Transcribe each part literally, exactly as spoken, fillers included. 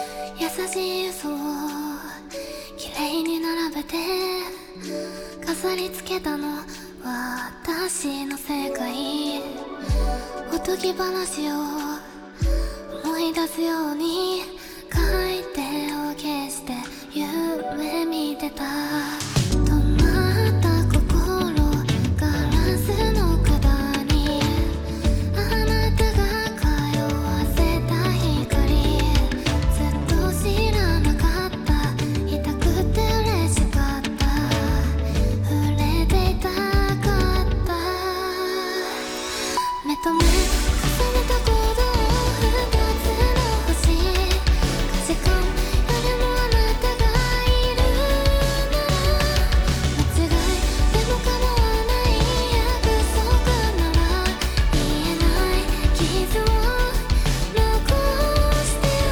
優しい嘘をきれいに並べて飾り付けたのは私の世界。おとぎ話を思い出すように書いてを消して夢見てた。止まった心ガラスの管にあなたが通わせた光。ずっと知らなかった、痛くて嬉しかった、触れていたかった。目と目重ねた行動二つの星、価値観よりもあなたがいるなら間違いでも構わない。約束なら言えない傷を残してよ。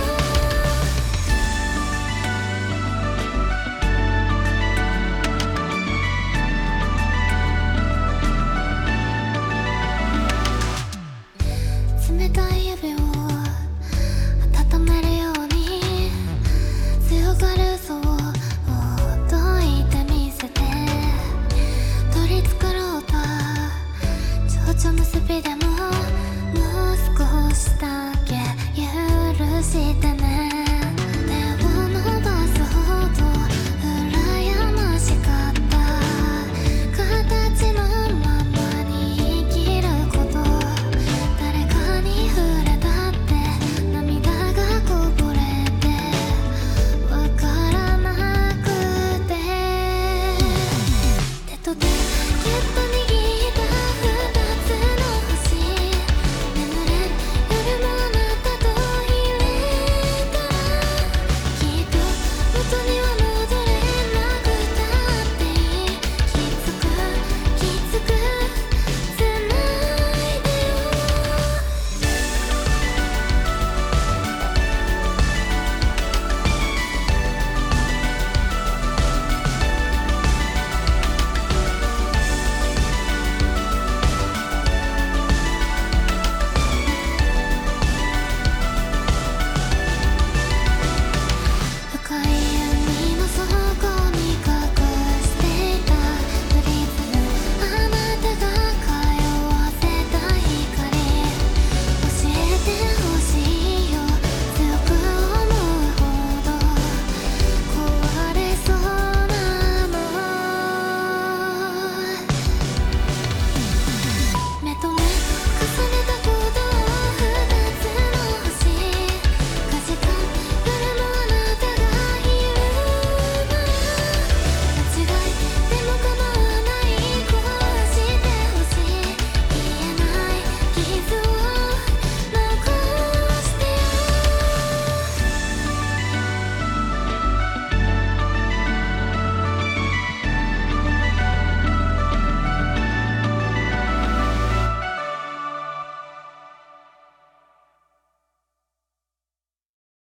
冷たい指を温めるように強がる嘘をほっといてみせて、取り繕った蝶々結びでももう少しだけ許して